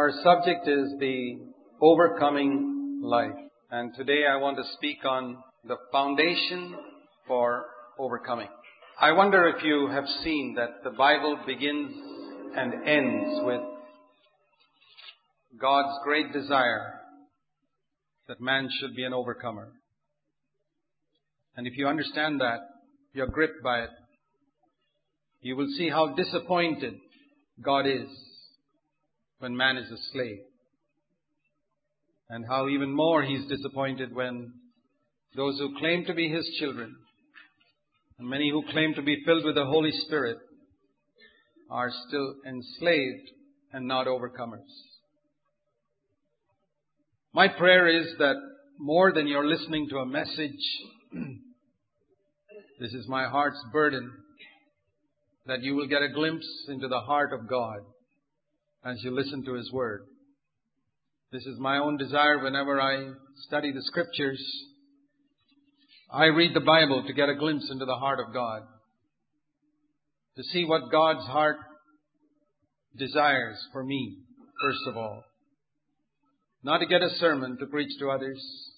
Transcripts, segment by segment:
Our subject is the overcoming life. And today I want to speak on the foundation for overcoming. I wonder if you have seen that the Bible begins and ends with God's great desire that man should be an overcomer. And if you understand that, you're gripped by it, you will see how disappointed God is when man is a slave. And how even more He's disappointed when those who claim to be His children, and many who claim to be filled with the Holy Spirit, are still enslaved and not overcomers. My prayer is that more than you're listening to a message, this is my heart's burden, that you will get a glimpse into the heart of God as you listen to His Word. This is my own desire whenever I study the Scriptures. I read the Bible to get a glimpse into the heart of God, to see what God's heart desires for me, first of all. Not to get a sermon to preach to others.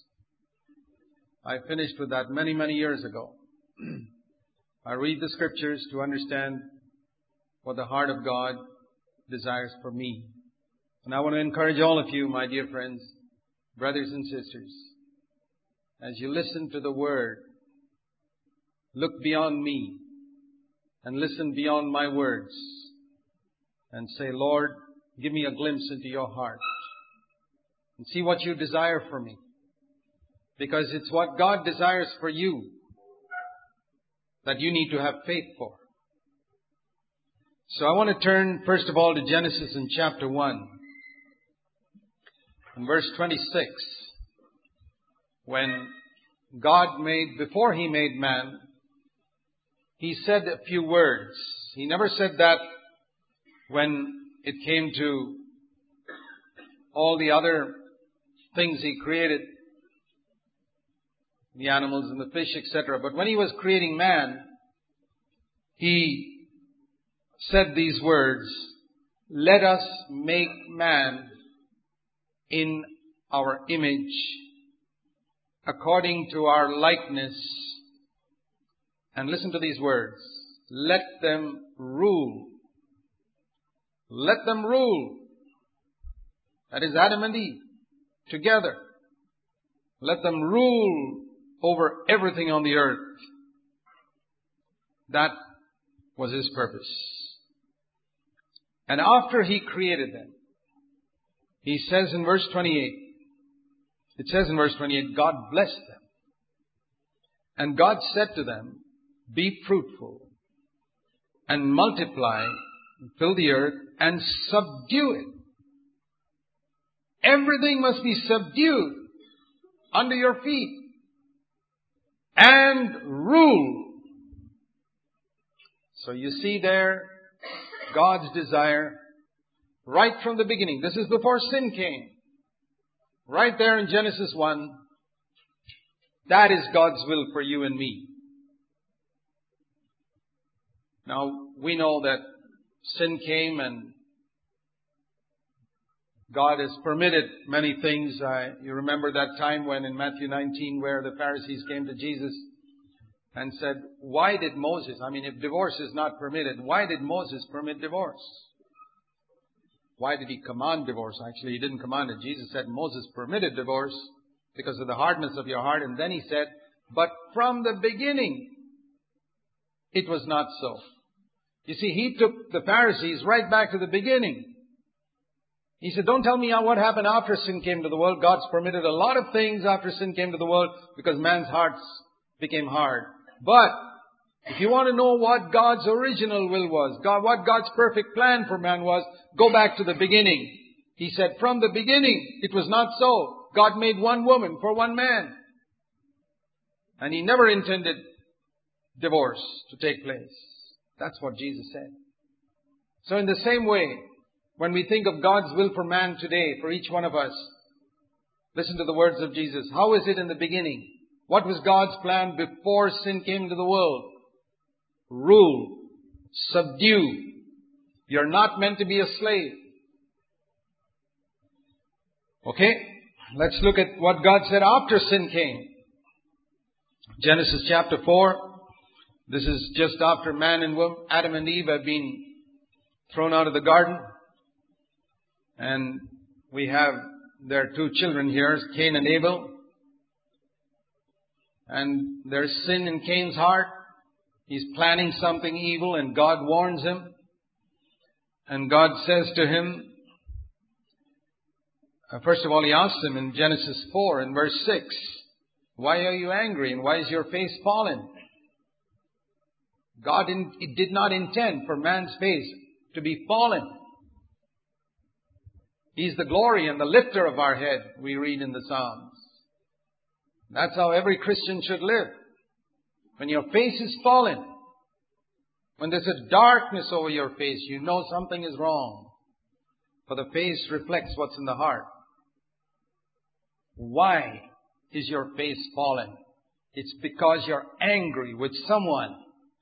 I finished with that many, many years ago. I read the Scriptures to understand what the heart of God desires for me. And I want to encourage all of you, my dear friends, brothers and sisters, as you listen to the Word, look beyond me and listen beyond my words and say, Lord, give me a glimpse into your heart and see what you desire for me. Because it's what God desires for you that you need to have faith for. So I want to turn first of all to Genesis in chapter 1. In verse 26, when God before He made man, He said a few words. He never said that when it came to all the other things He created, the animals and the fish, etc. But when He was creating man, He said these words, "Let us make man in our image, according to our likeness." And listen to these words. Let them rule. Let them rule. That is Adam and Eve together. Let them rule over everything on the earth. That was His purpose. And after He created them, He says in verse 28, it says in verse 28, God blessed them. And God said to them, be fruitful and multiply, fill the earth and subdue it. Everything must be subdued under your feet and rule. So you see there God's desire right from the beginning. This is before sin came. Right there in Genesis 1. That is God's will for you and me. Now, we know that sin came and God has permitted many things. You remember that time when in Matthew 19 where the Pharisees came to Jesus and said, why did Moses, if divorce is not permitted, why did Moses permit divorce? Why did He command divorce? Actually, He didn't command it. Jesus said Moses permitted divorce because of the hardness of your heart. And then He said, but from the beginning, it was not so. You see, He took the Pharisees right back to the beginning. He said, don't tell me what happened after sin came to the world. God's permitted a lot of things after sin came to the world because man's hearts became hard. But if you want to know what God's original will was, what God's perfect plan for man was, go back to the beginning. He said, from the beginning, it was not so. God made one woman for one man. And He never intended divorce to take place. That's what Jesus said. So in the same way, when we think of God's will for man today, for each one of us, listen to the words of Jesus. How is it in the beginning? What was God's plan before sin came into the world? Rule. Subdue. You're not meant to be a slave. Okay, let's look at what God said after sin came. Genesis chapter 4. This is just after Adam and Eve have been thrown out of the garden. And we have their two children here, Cain and Abel. And there's sin in Cain's heart. He's planning something evil and God warns him. And God says to him, first of all, He asks him in Genesis 4 in verse 6, why are you angry and why is your face fallen? God did not intend for man's face to be fallen. He's the glory and the lifter of our head, we read in the Psalms. That's how every Christian should live. When your face is fallen, when there's a darkness over your face, you know something is wrong. For the face reflects what's in the heart. Why is your face fallen? It's because you're angry with someone.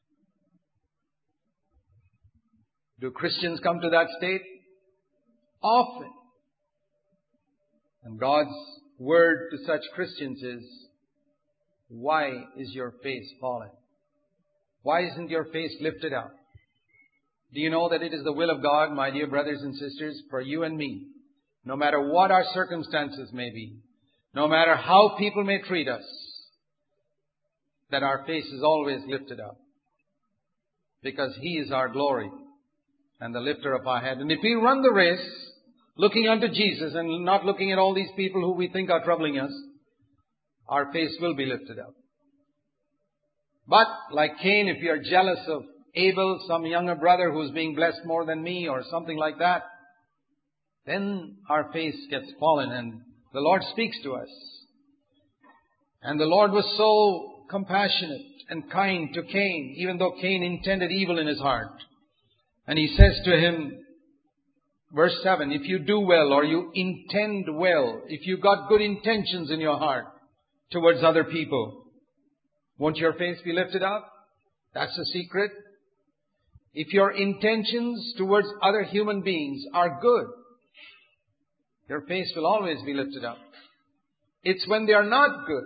Do Christians come to that state? Often. And God's word to such Christians is, why is your face fallen? Why isn't your face lifted up? Do you know that it is the will of God, my dear brothers and sisters, for you and me, no matter what our circumstances may be, no matter how people may treat us, that our face is always lifted up. Because He is our glory and the lifter of our head. And if we run the race, looking unto Jesus and not looking at all these people who we think are troubling us, our face will be lifted up. But like Cain, if you are jealous of Abel, some younger brother who's being blessed more than me or something like that, then our face gets fallen and the Lord speaks to us. And the Lord was so compassionate and kind to Cain, even though Cain intended evil in his heart. And He says to him, verse 7, if you do well or you intend well, if you got good intentions in your heart towards other people, won't your face be lifted up? That's the secret. If your intentions towards other human beings are good, your face will always be lifted up. It's when they are not good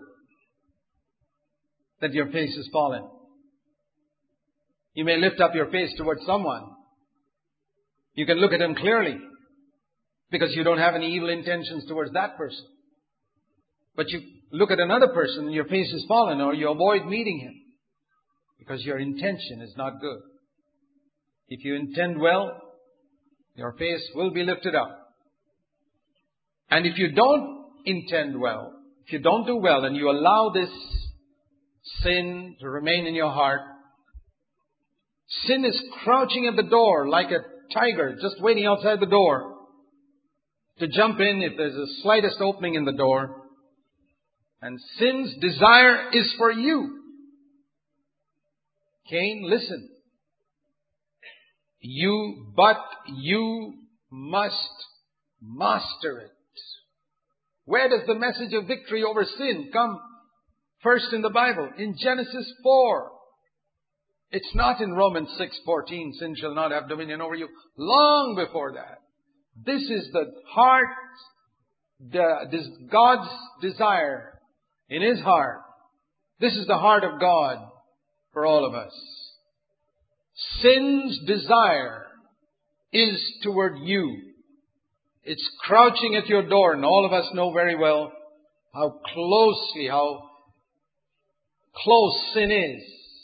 that your face is fallen. You may lift up your face towards someone. You can look at him clearly because you don't have any evil intentions towards that person. But you look at another person and your face is fallen, or you avoid meeting him because your intention is not good. If you intend well, your face will be lifted up. And if you don't intend well, if you don't do well and you allow this sin to remain in your heart, sin is crouching at the door like a tiger just waiting outside the door to jump in if there's the slightest opening in the door. And sin's desire is for you. Cain, listen. But you must master it. Where does the message of victory over sin come first in the Bible? In Genesis 4. It's not in Romans 6:14, sin shall not have dominion over you. Long before that. This is the heart, God's desire in His heart. This is the heart of God for all of us. Sin's desire is toward you. It's crouching at your door, and all of us know very well how close sin is.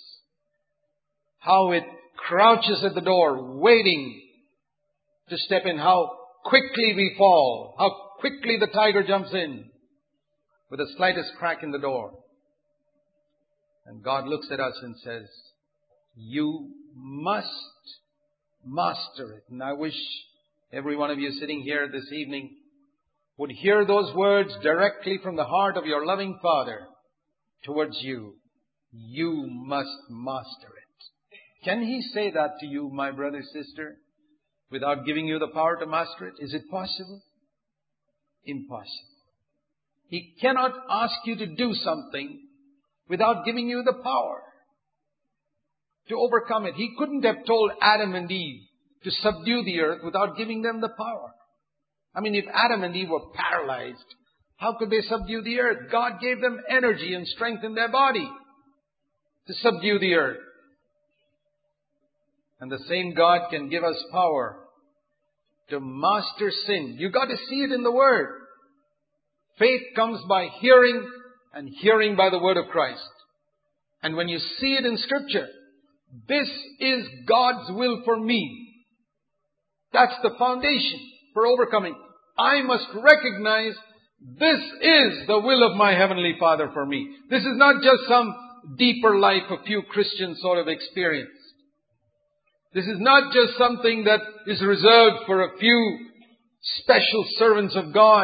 How it crouches at the door, waiting to step in. How quickly we fall. How quickly the tiger jumps in with the slightest crack in the door. And God looks at us and says, you must master it. And I wish every one of you sitting here this evening would hear those words directly from the heart of your loving Father towards you. You must master it. Can He say that to you, my brother, sister, without giving you the power to master it? Is it possible? Impossible. He cannot ask you to do something without giving you the power to overcome it. He couldn't have told Adam and Eve to subdue the earth without giving them the power. I mean, if Adam and Eve were paralyzed, how could they subdue the earth? God gave them energy and strength in their body to subdue the earth. And the same God can give us power to master sin. You got to see it in the Word. Faith comes by hearing, and hearing by the Word of Christ. And when you see it in Scripture, this is God's will for me. That's the foundation for overcoming. I must recognize this is the will of my Heavenly Father for me. This is not just some deeper life a few Christians sort of experience. This is not just something that is reserved for a few special servants of God.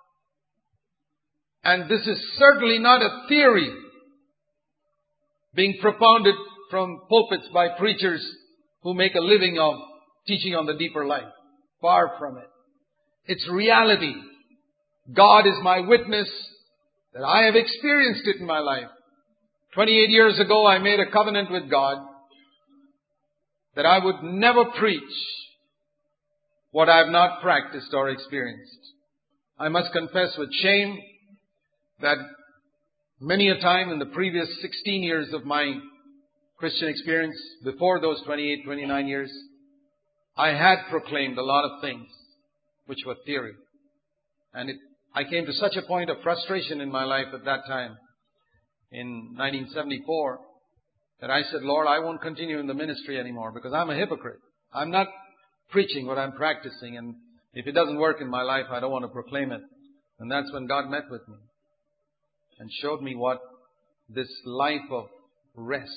And this is certainly not a theory being propounded from pulpits by preachers who make a living of teaching on the deeper life. Far from it. It's reality. God is my witness that I have experienced it in my life. 28 years ago, I made a covenant with God that I would never preach what I have not practiced or experienced. I must confess with shame that many a time in the previous 16 years of my Christian experience, before those 28, 29 years, I had proclaimed a lot of things which were theory. And I came to such a point of frustration in my life at that time, in 1974, that I said, Lord, I won't continue in the ministry anymore because I'm a hypocrite. I'm not preaching what I'm practicing, and if it doesn't work in my life, I don't want to proclaim it. And that's when God met with me and showed me what this life of rest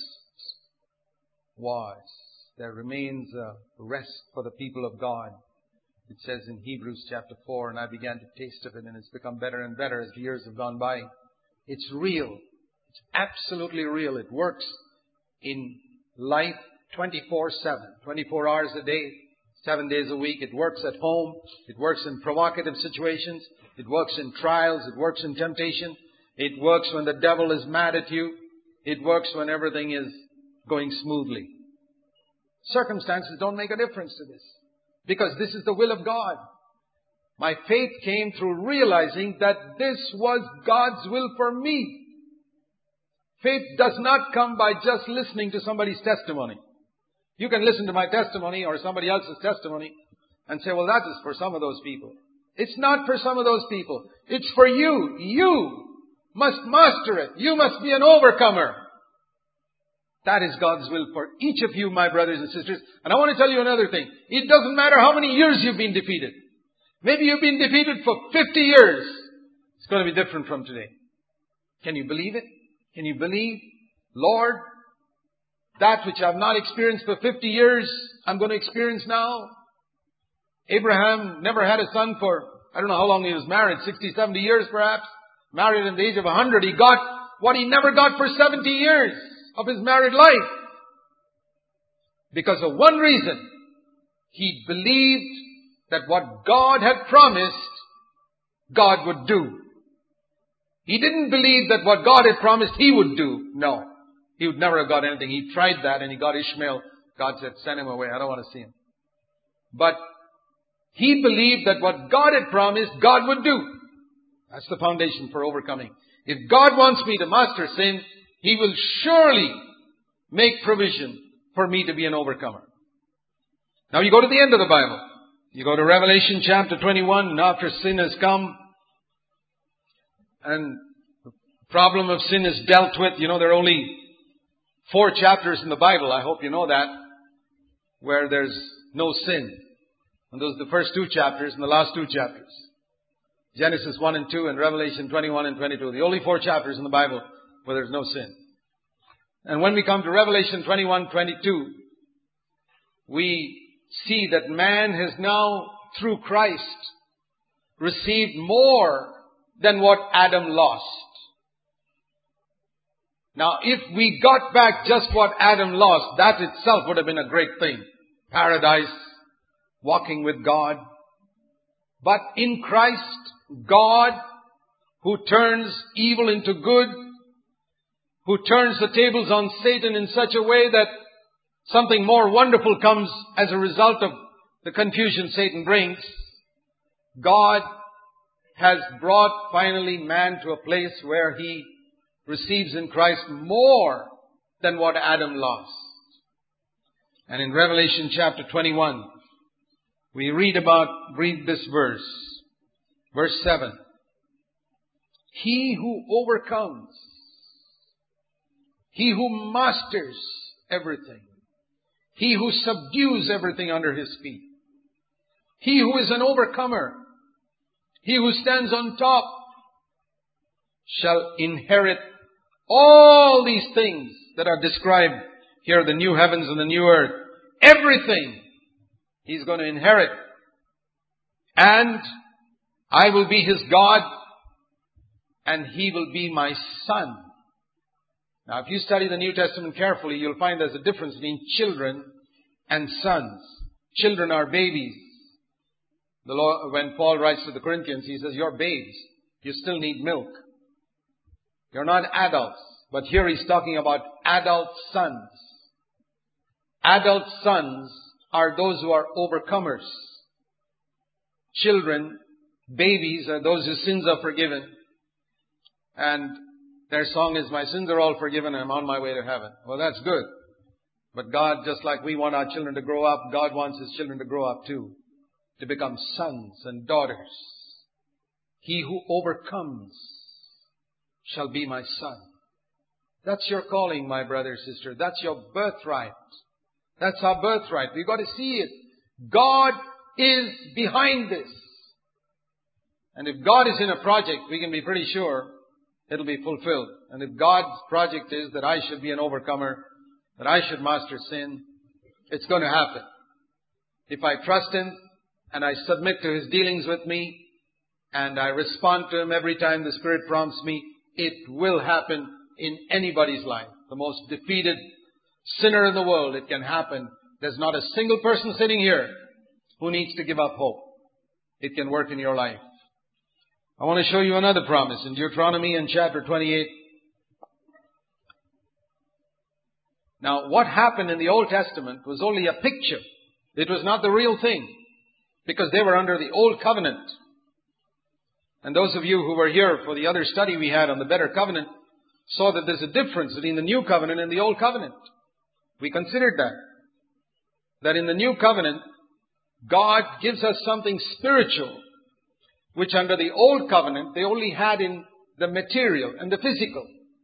was. There remains a rest for the people of God. It says in Hebrews chapter 4, and I began to taste of it, and it's become better and better as the years have gone by. It's real. It's absolutely real. It works in life 24/7, 24 hours a day, 7 days a week. It works at home. It works in provocative situations. It works in trials. It works in temptation. It works when the devil is mad at you. It works when everything is going smoothly. Circumstances don't make a difference to this, because this is the will of God. My faith came through realizing that this was God's will for me. Faith does not come by just listening to somebody's testimony. You can listen to my testimony or somebody else's testimony and say, well, that is for some of those people. It's not for some of those people. It's for you. You must master it. You must be an overcomer. That is God's will for each of you, my brothers and sisters. And I want to tell you another thing. It doesn't matter how many years you've been defeated. Maybe you've been defeated for 50 years. It's going to be different from today. Can you believe it? Can you believe, Lord, that which I've not experienced for 50 years, I'm going to experience now? Abraham never had a son for, I don't know how long he was married, 60, 70 years perhaps. Married at the age of 100. He got what he never got for 70 years of his married life. Because of one reason. He believed that what God had promised, God would do. He didn't believe that what God had promised He would do. No. He would never have got anything. He tried that and he got Ishmael. God said, send him away. I don't want to see him. But he believed that what God had promised, God would do. That's the foundation for overcoming. If God wants me to master sin, He will surely make provision for me to be an overcomer. Now you go to the end of the Bible. You go to Revelation chapter 21, and after sin has come, and the problem of sin is dealt with. You know, there are only 4 chapters in the Bible, I hope you know that, where there's no sin. And those are the first 2 chapters and the last 2 chapters. Genesis 1 and 2 and Revelation 21 and 22. The only 4 chapters in the Bible where there's no sin. And when we come to Revelation 21, 22, we see that man has now, through Christ, received more than what Adam lost. Now, if we got back just what Adam lost, that itself would have been a great thing. Paradise, walking with God. But in Christ, God, who turns evil into good, who turns the tables on Satan in such a way that something more wonderful comes as a result of the confusion Satan brings. God has brought finally man to a place where he receives in Christ more than what Adam lost. And in Revelation chapter 21, we read this verse. Verse 7. He who overcomes, he who masters everything, he who subdues everything under his feet, he who is an overcomer, he who stands on top, shall inherit all these things that are described here, the new heavens and the new earth. Everything he's going to inherit. And I will be his God, and he will be my son. Now, if you study the New Testament carefully, you'll find there's a difference between children and sons. Children are babies. When Paul writes to the Corinthians, he says, you're babes. You still need milk. You're not adults. But here he's talking about adult sons. Adult sons are those who are overcomers. Children, babies, are those whose sins are forgiven. And their song is, my sins are all forgiven and I'm on my way to heaven. Well, that's good. But God, just like we want our children to grow up, God wants His children to grow up too. To become sons and daughters. He who overcomes shall be my son. That's your calling, my brother, sister. That's your birthright. That's our birthright. We've got to see it. God is behind this. And if God is in a project, we can be pretty sure it'll be fulfilled. And if God's project is that I should be an overcomer, that I should master sin, it's going to happen. If I trust Him and I submit to His dealings with me and I respond to Him every time the Spirit prompts me, it will happen in anybody's life. The most defeated sinner in the world, it can happen. There's not a single person sitting here who needs to give up hope. It can work in your life. I want to show you another promise in Deuteronomy in chapter 28. Now, what happened in the Old Testament was only a picture. It was not the real thing, because they were under the Old Covenant. And those of you who were here for the other study we had on the Better Covenant saw that there's a difference between the New Covenant and the Old Covenant. We considered that. That in the New Covenant, God gives us something spiritual, which under the Old Covenant, they only had in the material and the physical.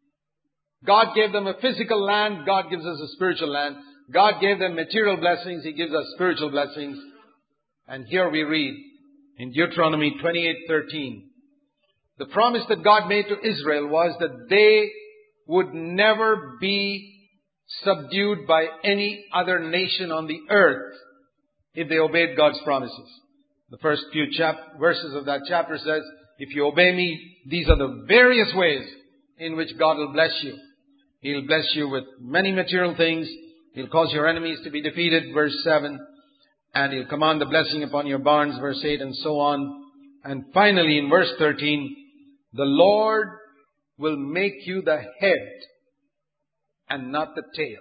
God gave them a physical land. God gives us a spiritual land. God gave them material blessings. He gives us spiritual blessings. And here we read in Deuteronomy 28:13, the promise that God made to Israel was that they would never be subdued by any other nation on the earth if they obeyed God's promises. The first few verses of that chapter says, if you obey me, these are the various ways in which God will bless you. He'll bless you with many material things. He'll cause your enemies to be defeated, verse 7. And He'll command the blessing upon your barns, verse 8, and so on. And finally, in verse 13, the Lord will make you the head and not the tail.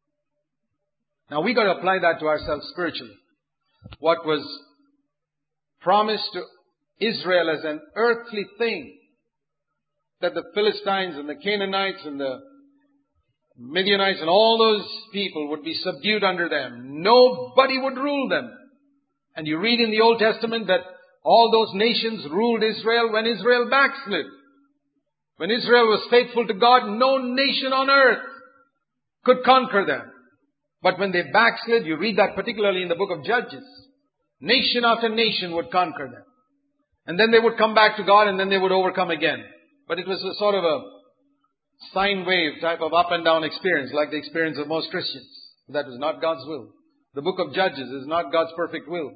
Now, we got to apply that to ourselves spiritually. What was promised to Israel as an earthly thing, that the Philistines and the Canaanites and the Midianites and all those people would be subdued under them. Nobody would rule them. And you read in the Old Testament that all those nations ruled Israel when Israel backslid. When Israel was faithful to God, no nation on earth could conquer them. But when they backslid, you read that particularly in the book of Judges, nation after nation would conquer them. And then they would come back to God and then they would overcome again. But it was a sort of a sine wave type of up and down experience, like the experience of most Christians. That was not God's will. The book of Judges is not God's perfect will.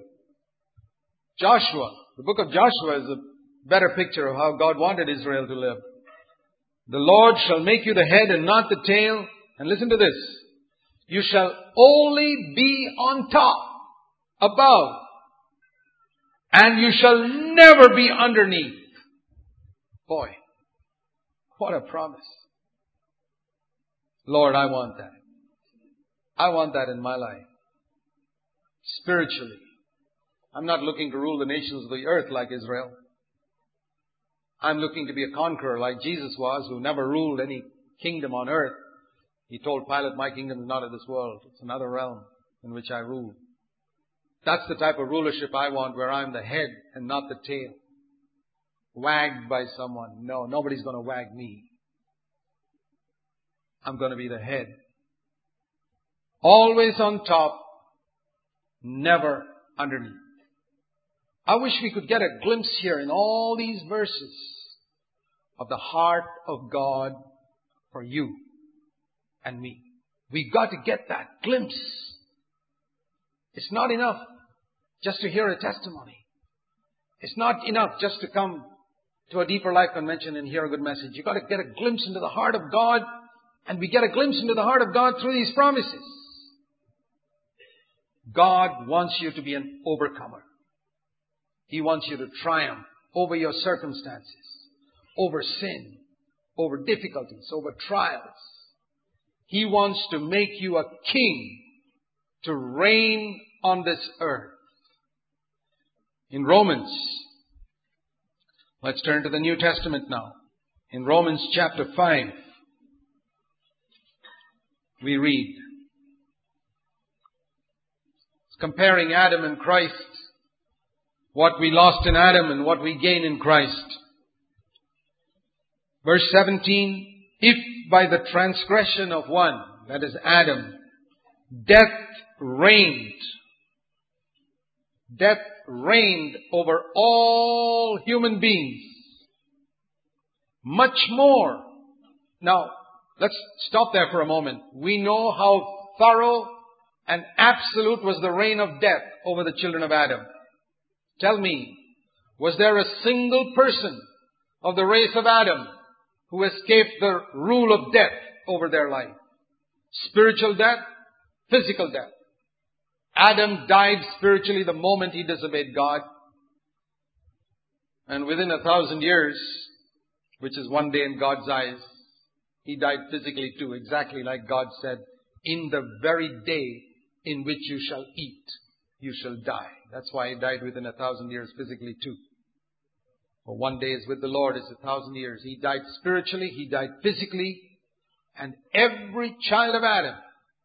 Joshua, the book of Joshua is a better picture of how God wanted Israel to live. The Lord shall make you the head and not the tail. And listen to this. You shall only be on top, above. And you shall never be underneath. Boy, what a promise. Lord, I want that. I want that in my life. Spiritually. I'm not looking to rule the nations of the earth like Israel. I'm looking to be a conqueror like Jesus was, who never ruled any kingdom on earth. He told Pilate, my kingdom is not of this world. It's another realm in which I rule. That's the type of rulership I want, where I'm the head and not the tail. Wagged by someone. No, nobody's going to wag me. I'm going to be the head. Always on top, never underneath. I wish we could get a glimpse here in all these verses of the heart of God for you and me. We've got to get that glimpse. It's not enough just to hear a testimony. It's not enough just to come to a Deeper Life convention and hear a good message. You've got to get a glimpse into the heart of God, and we get a glimpse into the heart of God through these promises. God wants you to be an overcomer. He wants you to triumph over your circumstances, over sin, over difficulties, over trials. He wants to make you a king to reign on this earth. In Romans, let's turn to the New Testament now. In Romans chapter 5, we read, comparing Adam and Christ, what we lost in Adam and what we gain in Christ. Verse 17, if by the transgression of one, that is Adam, death reigned over all human beings, much more. Now, let's stop there for a moment. We know how thorough and absolute was the reign of death over the children of Adam. Tell me, was there a single person of the race of Adam who escaped the rule of death over their life? Spiritual death, physical death. Adam died spiritually the moment he disobeyed God. And within 1,000 years, which is one day in God's eyes, he died physically too, exactly like God said, in the very day in which you shall eat, you shall die. That's why he died within 1,000 years physically too. For one day is with the Lord is 1,000 years. He died spiritually, he died physically, and every child of Adam,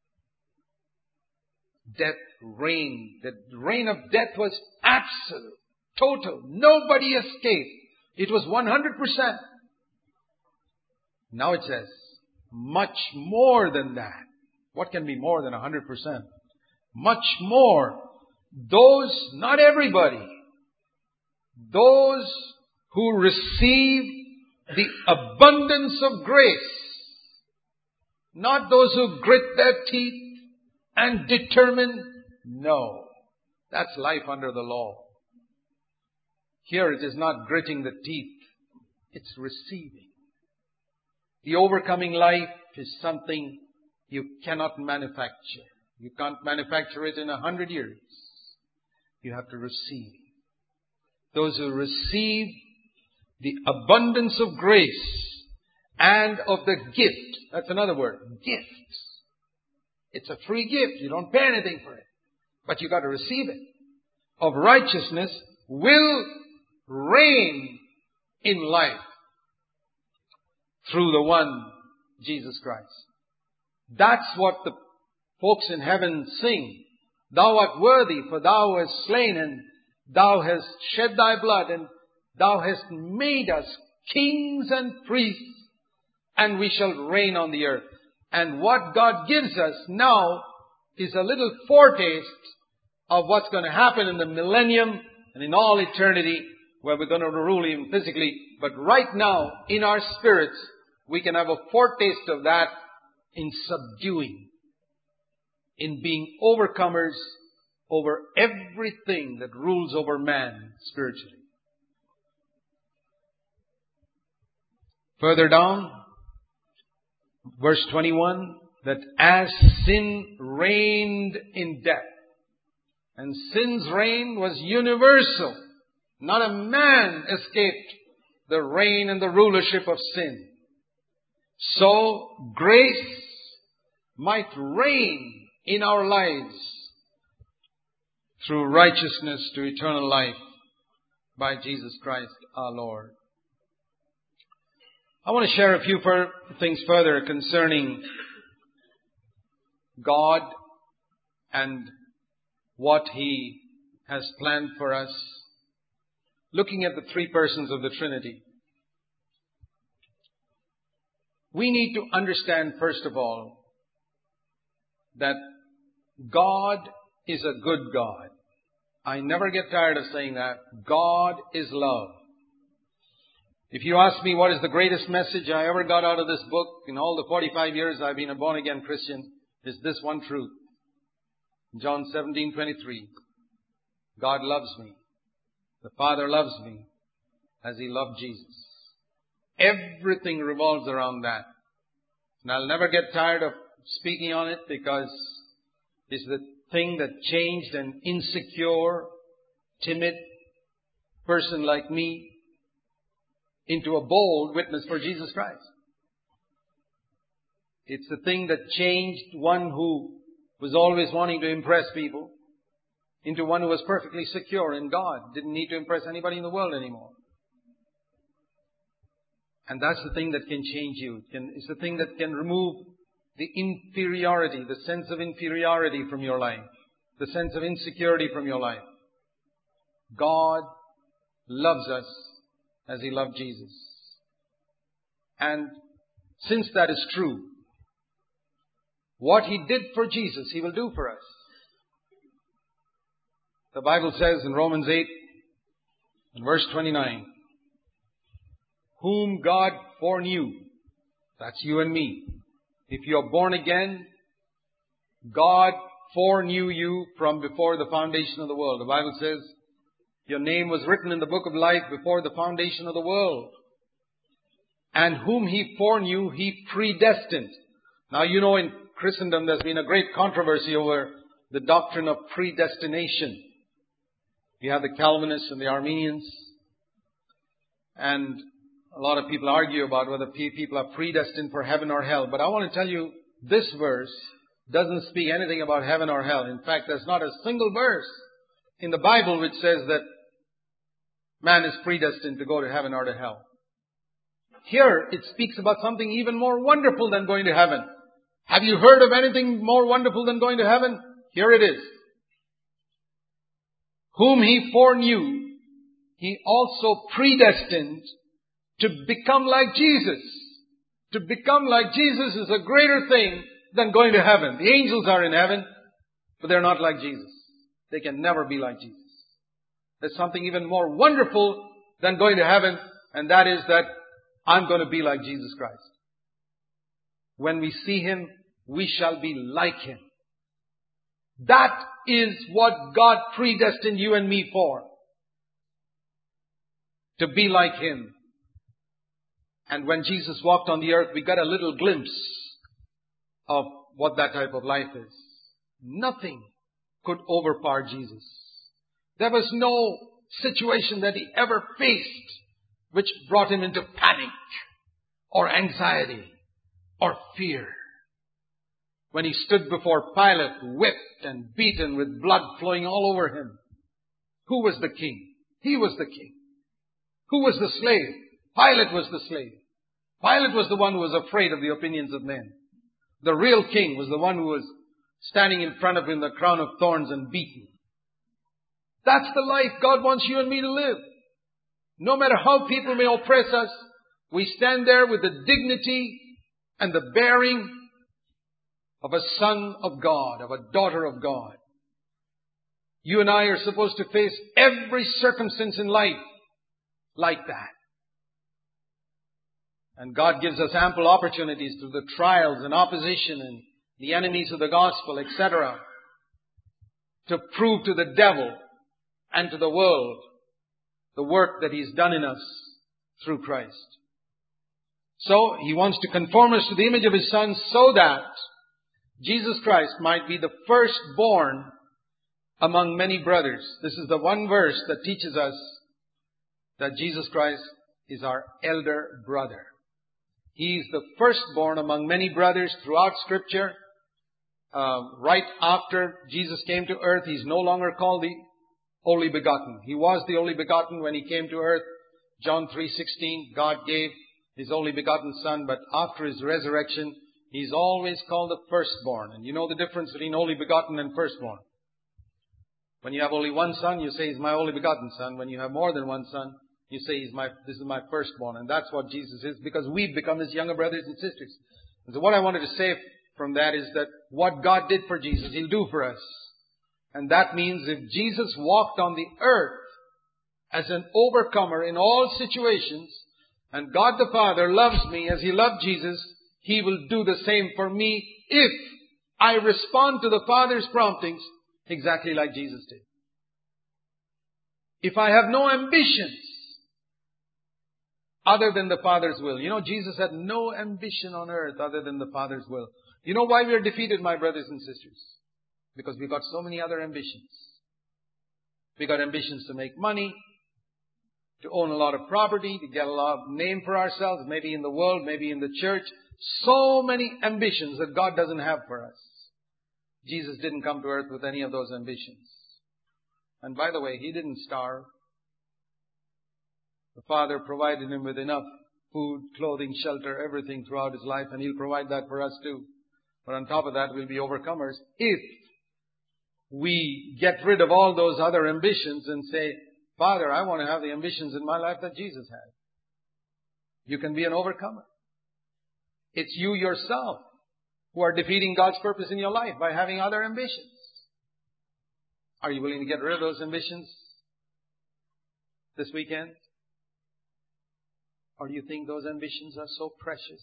death reigned. The reign of death was absolute, total. Nobody escaped. It was 100%. Now it says, much more than that. What can be more than 100%? Much more. Those, not everybody, those who receive the abundance of grace, not those who grit their teeth and determine, no, that's life under the law. Here it is not gritting the teeth, it's receiving. The overcoming life is something you cannot manufacture. You can't manufacture it in 100 years. You have to receive. Those who receive the abundance of grace and of the gift. That's another word. Gift. It's a free gift. You don't pay anything for it. But you got to receive it. Of righteousness will reign in life through the one, Jesus Christ. That's what the folks in heaven sing. Thou art worthy, for thou hast slain, and thou hast shed thy blood, and thou hast made us kings and priests, and we shall reign on the earth. And what God gives us now is a little foretaste of what's going to happen in the millennium and in all eternity, where we're going to rule Him physically. But right now, in our spirits, we can have a foretaste of that in subduing, in being overcomers over everything that rules over man spiritually. Further down, verse 21, that as sin reigned in death, and sin's reign was universal, not a man escaped the reign and the rulership of sin. So grace might reign in our lives through righteousness to eternal life by Jesus Christ our Lord. I want to share a few things further concerning God and what He has planned for us, looking at the three persons of the Trinity. We need to understand, first of all, that God is a good God. I never get tired of saying that. God is love. If you ask me what is the greatest message I ever got out of this book in all the 45 years I've been a born-again Christian, is this one truth. John 17:23. God loves me. The Father loves me as He loved Jesus. Everything revolves around that. And I'll never get tired of speaking on it because it's the thing that changed an insecure, timid person like me into a bold witness for Jesus Christ. It's the thing that changed one who was always wanting to impress people into one who was perfectly secure in God, didn't need to impress anybody in the world anymore. And that's the thing that can change you. It's the thing that can remove the inferiority, the sense of inferiority from your life, the sense of insecurity from your life. God loves us as He loved Jesus. And since that is true, what He did for Jesus, He will do for us. The Bible says in Romans 8 and verse 29, whom God foreknew, that's you and me. If you are born again, God foreknew you from before the foundation of the world. The Bible says, your name was written in the book of life before the foundation of the world. And whom He foreknew, He predestined. Now you know in Christendom there's been a great controversy over the doctrine of predestination. You have the Calvinists and the Arminians. And a lot of people argue about whether people are predestined for heaven or hell. But I want to tell you, this verse doesn't speak anything about heaven or hell. In fact, there's not a single verse in the Bible which says that man is predestined to go to heaven or to hell. Here, it speaks about something even more wonderful than going to heaven. Have you heard of anything more wonderful than going to heaven? Here it is. Whom He foreknew, He also predestined to become like Jesus. To become like Jesus is a greater thing than going to heaven. The angels are in heaven, but they're not like Jesus. They can never be like Jesus. There's something even more wonderful than going to heaven, and that is that I'm going to be like Jesus Christ. When we see Him, we shall be like Him. That is what God predestined you and me for. To be like Him. And when Jesus walked on the earth, we got a little glimpse of what that type of life is. Nothing could overpower Jesus. There was no situation that He ever faced which brought Him into panic or anxiety or fear. When He stood before Pilate, whipped and beaten with blood flowing all over Him, who was the king? He was the king. Who was the slave? Pilate was the slave. Pilate was the one who was afraid of the opinions of men. The real king was the one who was standing in front of Him, the crown of thorns, and beaten. That's the life God wants you and me to live. No matter how people may oppress us, we stand there with the dignity and the bearing of a son of God, of a daughter of God. You and I are supposed to face every circumstance in life like that. And God gives us ample opportunities through the trials and opposition and the enemies of the gospel, etc., to prove to the devil and to the world the work that He's done in us through Christ. So, He wants to conform us to the image of His Son so that Jesus Christ might be the firstborn among many brothers. This is the one verse that teaches us that Jesus Christ is our elder brother. He is the firstborn among many brothers throughout Scripture. right after Jesus came to earth, He's no longer called the only begotten. He was the only begotten when He came to earth. John 3:16, God gave His only begotten Son, but after His resurrection, He's always called the firstborn. And you know the difference between only begotten and firstborn. When you have only one son, you say He's my only begotten Son. When you have more than one son, you say this is my firstborn. And that's what Jesus is, because we've become His younger brothers and sisters. And so what I wanted to say from that is that what God did for Jesus, He'll do for us. And that means if Jesus walked on the earth as an overcomer in all situations, and God the Father loves me as He loved Jesus, He will do the same for me if I respond to the Father's promptings exactly like Jesus did. If I have no ambitions other than the Father's will. You know, Jesus had no ambition on earth other than the Father's will. You know why we are defeated, my brothers and sisters? Because we've got so many other ambitions. We've got ambitions to make money, to own a lot of property, to get a lot of name for ourselves, maybe in the world, maybe in the church. So many ambitions that God doesn't have for us. Jesus didn't come to earth with any of those ambitions. And by the way, He didn't starve. The Father provided Him with enough food, clothing, shelter, everything throughout His life, and He'll provide that for us too. But on top of that, we'll be overcomers if we get rid of all those other ambitions and say, Father, I want to have the ambitions in my life that Jesus had. You can be an overcomer. It's you yourself who are defeating God's purpose in your life by having other ambitions. Are you willing to get rid of those ambitions this weekend? Or do you think those ambitions are so precious?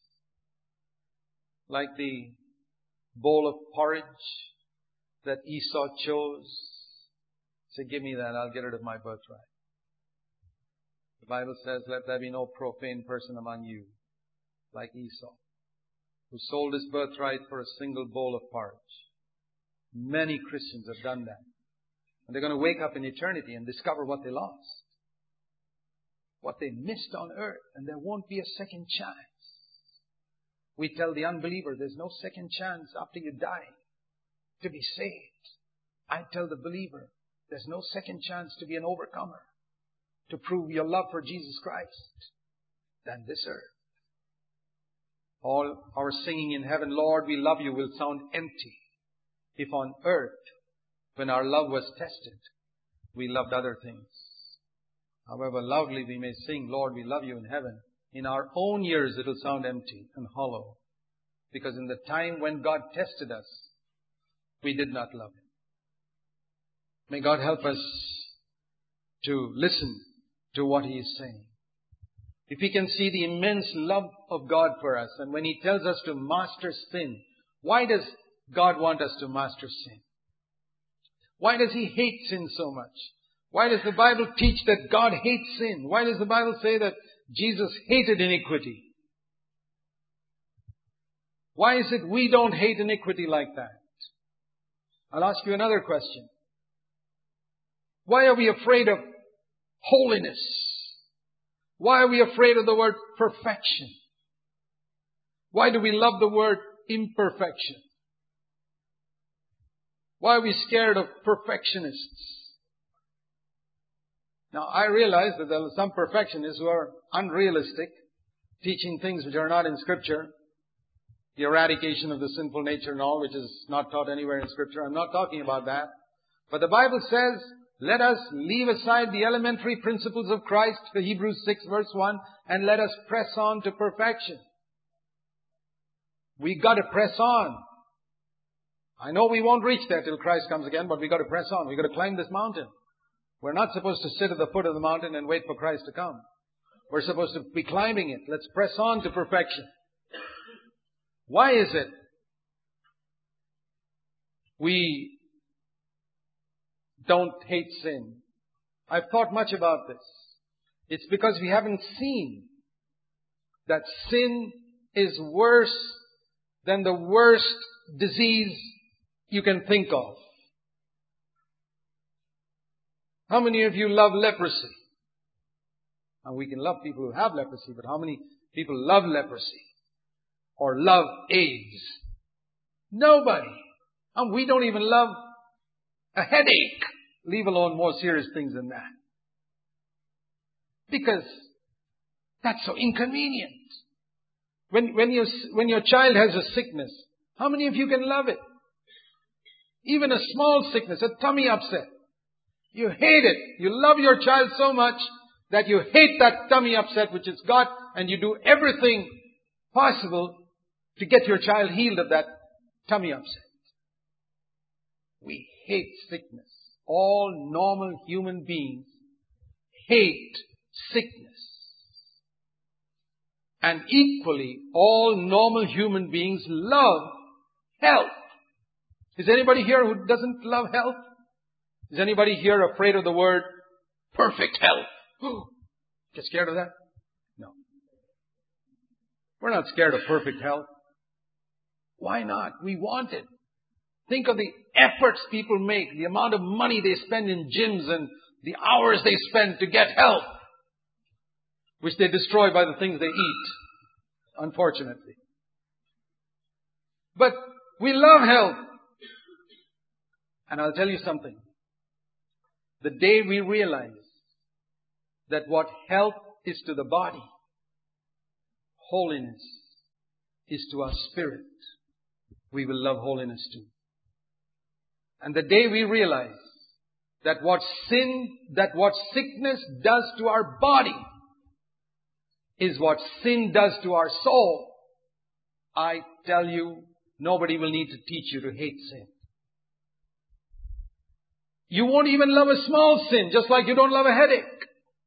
Like the bowl of porridge that Esau chose. Say, give me that, I'll get rid of my birthright. The Bible says, let there be no profane person among you, like Esau, who sold his birthright for a single bowl of porridge. Many Christians have done that. And they're going to wake up in eternity and discover what they lost. What they missed on earth, and there won't be a second chance. We tell the unbeliever there's no second chance after you die to be saved. I tell the believer there's no second chance to be an overcomer, to prove your love for Jesus Christ than this earth. All our singing in heaven, Lord, we love you, will sound empty if on earth, when our love was tested, we loved other things. However loudly we may sing, Lord, we love you in heaven, in our own ears it will sound empty and hollow. Because in the time when God tested us, we did not love Him. May God help us to listen to what He is saying. If we can see the immense love of God for us, and when He tells us to master sin, why does God want us to master sin? Why does He hate sin so much? Why does the Bible teach that God hates sin? Why does the Bible say that Jesus hated iniquity? Why is it we don't hate iniquity like that? I'll ask you another question. Why are we afraid of holiness? Why are we afraid of the word perfection? Why do we love the word imperfection? Why are we scared of perfectionists? Now, I realize that there are some perfectionists who are unrealistic, teaching things which are not in Scripture. The eradication of the sinful nature and all, which is not taught anywhere in Scripture. I'm not talking about that. But the Bible says, let us leave aside the elementary principles of Christ, the Hebrews 6 verse 1, and let us press on to perfection. We got to press on. I know we won't reach there till Christ comes again, but we got to press on. We got to climb this mountain. We're not supposed to sit at the foot of the mountain and wait for Christ to come. We're supposed to be climbing it. Let's press on to perfection. Why is it we don't hate sin? I've thought much about this. It's because we haven't seen that sin is worse than the worst disease you can think of. How many of you love leprosy? Now we can love people who have leprosy, but how many people love leprosy? Or love AIDS? Nobody. And we don't even love a headache, leave alone more serious things than that. Because that's so inconvenient. When your child has a sickness, how many of you can love it? Even a small sickness, a tummy upset. You hate it. You love your child so much that you hate that tummy upset which it's got, and you do everything possible to get your child healed of that tummy upset. We hate sickness. All normal human beings hate sickness. And equally, all normal human beings love health. Is anybody here who doesn't love health? Is anybody here afraid of the word perfect health? Get scared of that? No. We're not scared of perfect health. Why not? We want it. Think of the efforts people make, the amount of money they spend in gyms and the hours they spend to get health, which they destroy by the things they eat, unfortunately. But we love health. And I'll tell you something. The day we realize that what health is to the body, holiness is to our spirit, we will love holiness too. And the day we realize that what sickness does to our body is what sin does to our soul, I tell you, nobody will need to teach you to hate sin. You won't even love a small sin, just like you don't love a headache.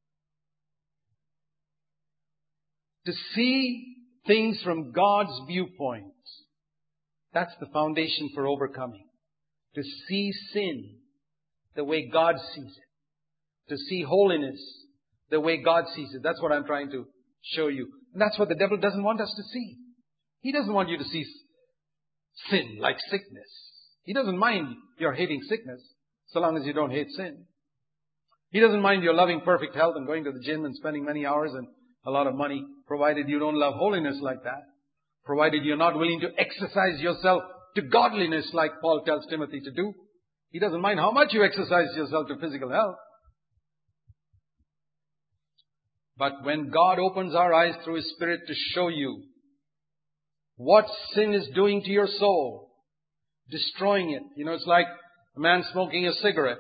To see things from God's viewpoint, that's the foundation for overcoming. To see sin the way God sees it. To see holiness the way God sees it. That's what I'm trying to show you. And that's what the devil doesn't want us to see. He doesn't want you to see sin like sickness. He doesn't mind your hating sickness, so long as you don't hate sin. He doesn't mind your loving perfect health and going to the gym and spending many hours and a lot of money, provided you don't love holiness like that. Provided you're not willing to exercise yourself to godliness like Paul tells Timothy to do. He doesn't mind how much you exercise yourself to physical health. But when God opens our eyes through His Spirit to show you what sin is doing to your soul, destroying it. You know, it's like a man smoking a cigarette.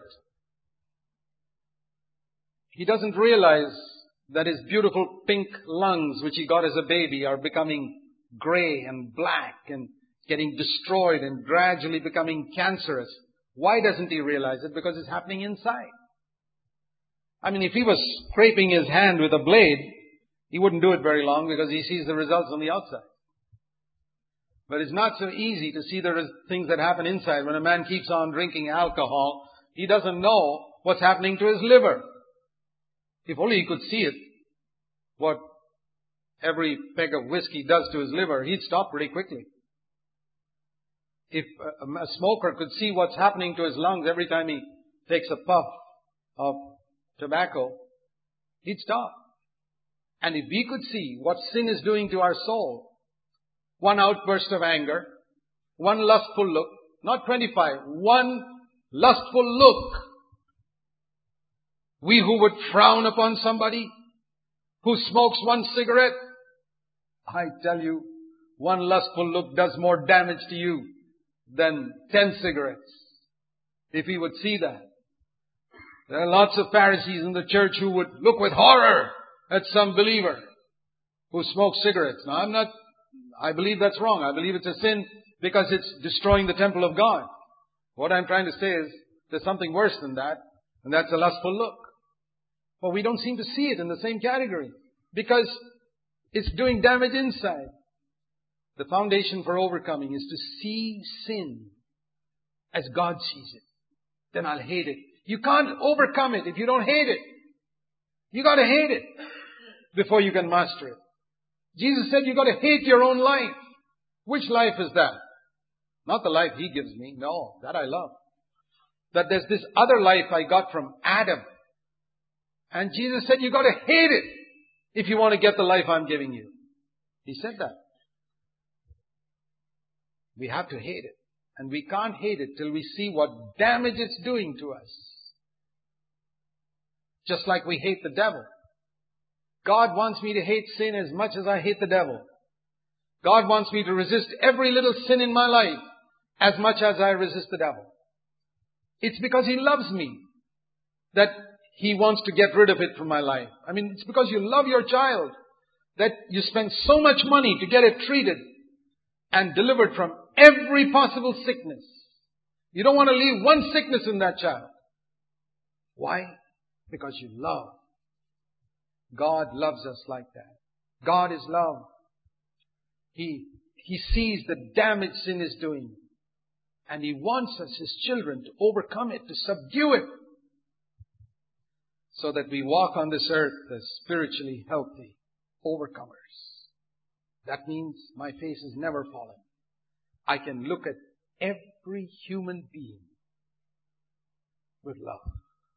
He doesn't realize that his beautiful pink lungs, which he got as a baby, are becoming gray and black and getting destroyed and gradually becoming cancerous. Why doesn't he realize it? Because it's happening inside. I mean, if he was scraping his hand with a blade, he wouldn't do it very long because he sees the results on the outside. But it's not so easy to see the things that happen inside. When a man keeps on drinking alcohol, he doesn't know what's happening to his liver. If only he could see it, what every peg of whiskey does to his liver, he'd stop pretty quickly. If a smoker could see what's happening to his lungs every time he takes a puff of tobacco, he'd stop. And if we could see what sin is doing to our soul, one outburst of anger, one lustful look, not 25, one lustful look. We who would frown upon somebody who smokes one cigarette, I tell you, one lustful look does more damage to you than 10 cigarettes. If we would see that. There are lots of Pharisees in the church who would look with horror at some believer who smokes cigarettes. Now, I believe that's wrong. I believe it's a sin because it's destroying the temple of God. What I'm trying to say is there's something worse than that, and that's a lustful look. But we don't seem to see it in the same category because it's doing damage inside. The foundation for overcoming is to see sin as God sees it. Then I'll hate it. You can't overcome it if you don't hate it. You got to hate it before you can master it. Jesus said you got to hate your own life. Which life is that? Not the life He gives me. No, that I love. That there's this other life I got from Adam. And Jesus said you got to hate it if you want to get the life I'm giving you. He said that. We have to hate it. And we can't hate it till we see what damage it's doing to us. Just like we hate the devil. God wants me to hate sin as much as I hate the devil. God wants me to resist every little sin in my life as much as I resist the devil. It's because He loves me that He wants to get rid of it from my life. I mean, it's because you love your child that you spend so much money to get it treated and delivered from every possible sickness. You don't want to leave one sickness in that child. Why? Because you love. God loves us like that. God is love. He sees the damage sin is doing. And He wants us, His children, to overcome it, to subdue it. So that we walk on this earth as spiritually healthy overcomers. That means my face is never fallen. I can look at every human being with love.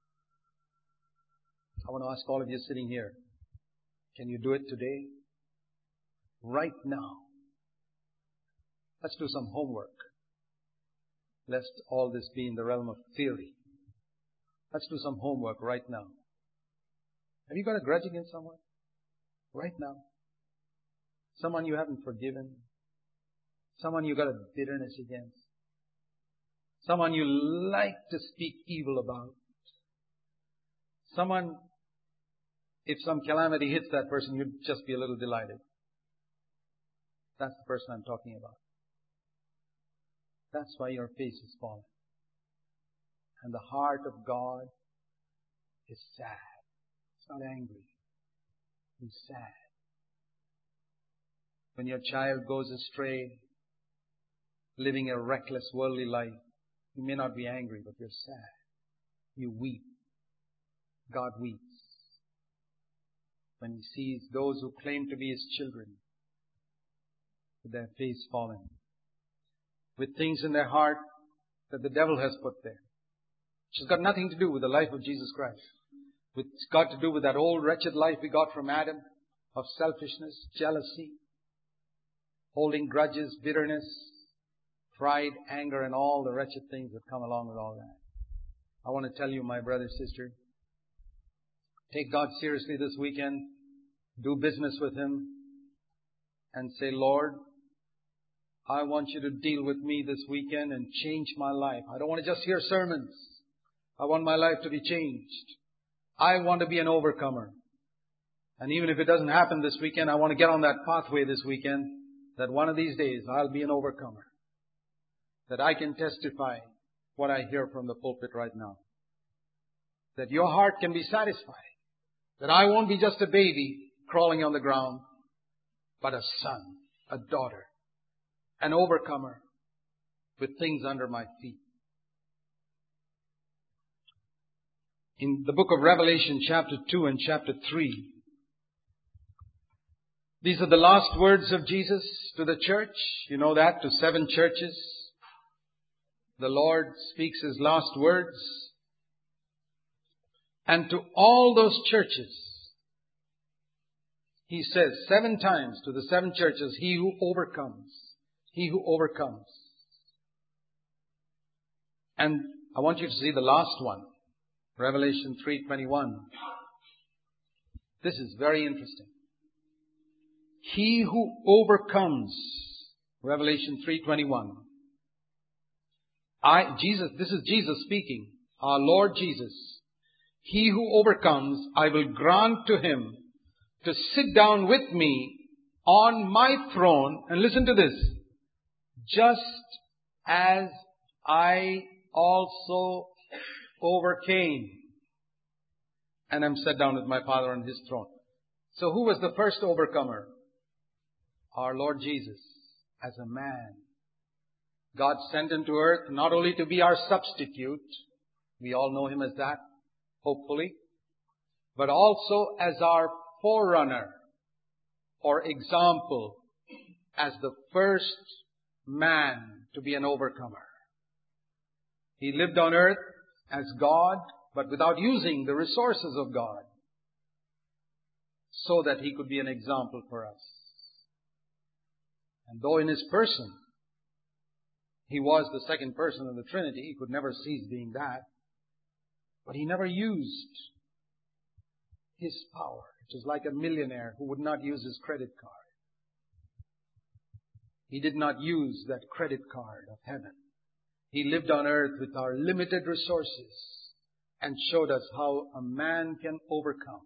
I want to ask all of you sitting here, can you do it today? Right now. Let's do some homework. Lest all this be in the realm of theory. Let's do some homework right now. Have you got a grudge against someone? Right now. Someone you haven't forgiven. Someone you got a bitterness against. Someone you like to speak evil about. Someone, if some calamity hits that person, you'd just be a little delighted. That's the person I'm talking about. That's why your face is fallen. And the heart of God is sad. It's not angry. He's sad. When your child goes astray, living a reckless worldly life, you may not be angry, but you're sad. You weep. God weeps when He sees those who claim to be His children with their face fallen, with things in their heart that the devil has put there, which has got nothing to do with the life of Jesus Christ. It's got to do with that old wretched life we got from Adam of selfishness, jealousy, holding grudges, bitterness, pride, anger, and all the wretched things that come along with all that. I want to tell you, my brother, sister, take God seriously this weekend. Do business with Him. And say, Lord, I want You to deal with me this weekend and change my life. I don't want to just hear sermons. I want my life to be changed. I want to be an overcomer. And even if it doesn't happen this weekend, I want to get on that pathway this weekend that one of these days I'll be an overcomer. That I can testify what I hear from the pulpit right now. That your heart can be satisfied. That I won't be just a baby crawling on the ground, but a son, a daughter, an overcomer with things under my feet. In the book of Revelation chapter 2 and chapter 3, these are the last words of Jesus to the church. You know that, to 7 churches. The Lord speaks His last words. And to all those churches, He says 7 times to the 7 churches, He who overcomes. He who overcomes. And I want you to see the last one. Revelation 3:21. This is very interesting. He who overcomes. Revelation 3:21. This is Jesus speaking. Our Lord Jesus. He who overcomes, I will grant to him to sit down with me on my throne. And listen to this. Just as I also overcame and am set down with my Father on His throne. So who was the first overcomer? Our Lord Jesus, as a man. God sent Him to earth not only to be our substitute, we all know Him as that, hopefully, but also as our forerunner or example, as the first man to be an overcomer. He lived on earth as God, but without using the resources of God, so that He could be an example for us. And though in His person, He was the second person of the Trinity. He could never cease being that. But He never used His power. It is like a millionaire who would not use his credit card. He did not use that credit card of heaven. He lived on earth with our limited resources and showed us how a man can overcome.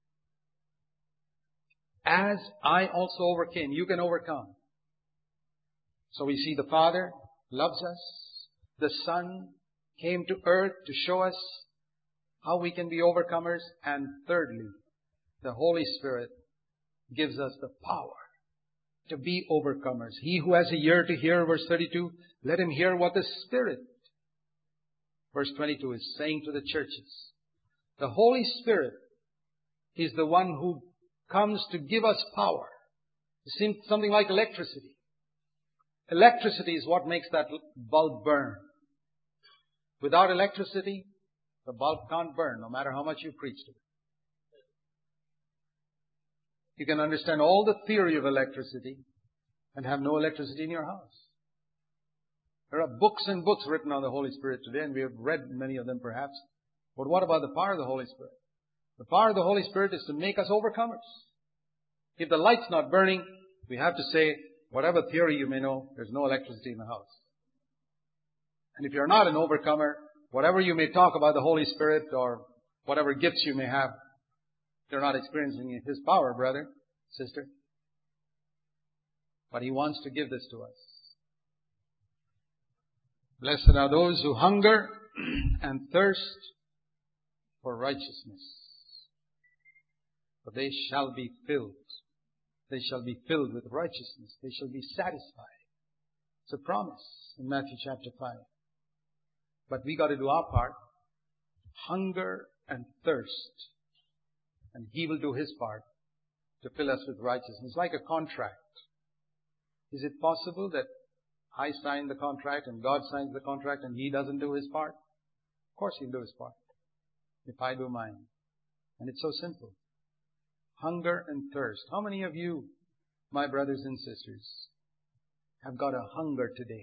As I also overcame, you can overcome. So we see the Father loves us. The Son came to earth to show us how we can be overcomers. And thirdly, the Holy Spirit gives us the power to be overcomers. He who has an ear to hear, verse 32, let him hear what the Spirit, verse 22, is saying to the churches. The Holy Spirit is the one who comes to give us power. It seems something like electricity. Electricity is what makes that bulb burn. Without electricity, the bulb can't burn, no matter how much you preach to it. You can understand all the theory of electricity and have no electricity in your house. There are books and books written on the Holy Spirit today, and we have read many of them perhaps. But what about the power of the Holy Spirit? The power of the Holy Spirit is to make us overcomers. If the light's not burning, we have to say, whatever theory you may know, there's no electricity in the house. And if you're not an overcomer, whatever you may talk about the Holy Spirit or whatever gifts you may have, you're not experiencing His power, brother, sister. But He wants to give this to us. Blessed are those who hunger and thirst for righteousness, for they shall be filled. They shall be filled with righteousness. They shall be satisfied. It's a promise in Matthew chapter 5. But we got to do our part. Hunger and thirst. And He will do His part to fill us with righteousness. It's like a contract. Is it possible that I sign the contract and God signs the contract and He doesn't do His part? Of course He'll do His part, if I do mine. And it's so simple. Hunger and thirst. How many of you, my brothers and sisters, have got a hunger today?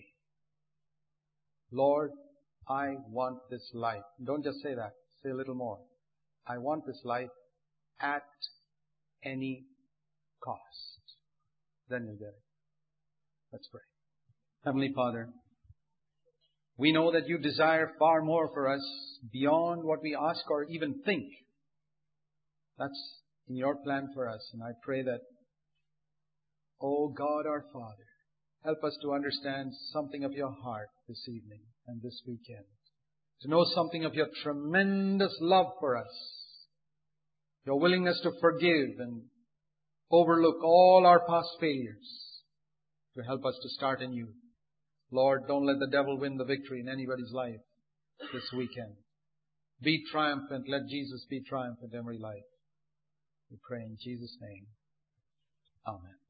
Lord, I want this life. Don't just say that. Say a little more. I want this life at any cost. Then you'll get it. Let's pray. Heavenly Father, we know that You desire far more for us beyond what we ask or even think. That's in Your plan for us. And I pray that, oh God our Father, help us to understand something of Your heart this evening and this weekend. To know something of Your tremendous love for us. Your willingness to forgive and overlook all our past failures. To help us to start anew. Lord, don't let the devil win the victory in anybody's life this weekend. Be triumphant. Let Jesus be triumphant in every life. We pray in Jesus' name. Amen.